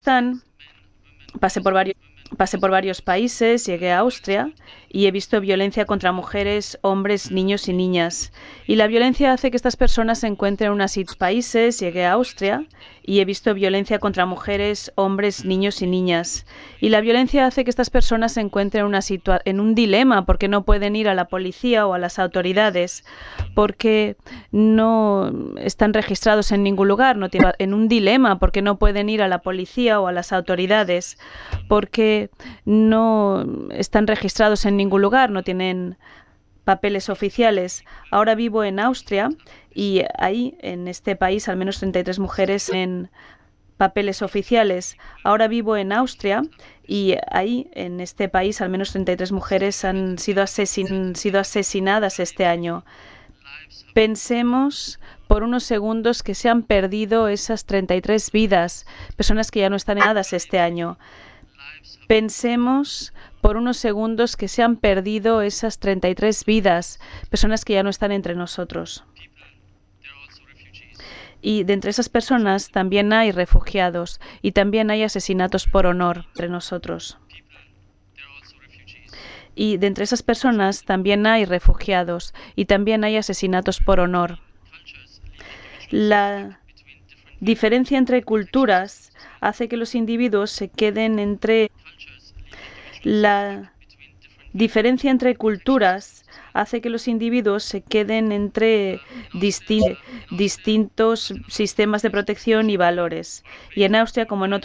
Afganistán, pasé por varios países, llegué a Austria y he visto violencia contra mujeres, hombres, niños y niñas. Y la violencia hace que estas personas se encuentren en unos países, llegué a Austria y he visto violencia contra mujeres, hombres, niños y niñas. Y la violencia hace que estas personas se encuentren en un dilema porque no pueden ir a la policía o a las autoridades porque no están registrados en ningún lugar, en un dilema porque no pueden ir a la policía o a las autoridades porque no están registrados en ningún lugar, no tienen papeles oficiales. Ahora vivo en Austria y ahí, en este país, al menos 33 mujeres en papeles oficiales. Ahora vivo en Austria y ahí, en este país, al menos 33 mujeres han sido asesinadas este año. Pensemos por unos segundos que se han perdido esas 33 vidas, personas que ya no están entrenadas este año. Pensemos por unos segundos que se han perdido esas 33 vidas, personas que ya no están entre nosotros. Y de entre esas personas también hay refugiados y también hay asesinatos por honor entre nosotros. Y de entre esas personas también hay refugiados y también hay asesinatos por honor. La diferencia entre culturas hace que los individuos se queden entre la diferencia entre culturas hace que los individuos se queden entre distintos sistemas de protección y valores. Y en Austria, como en otros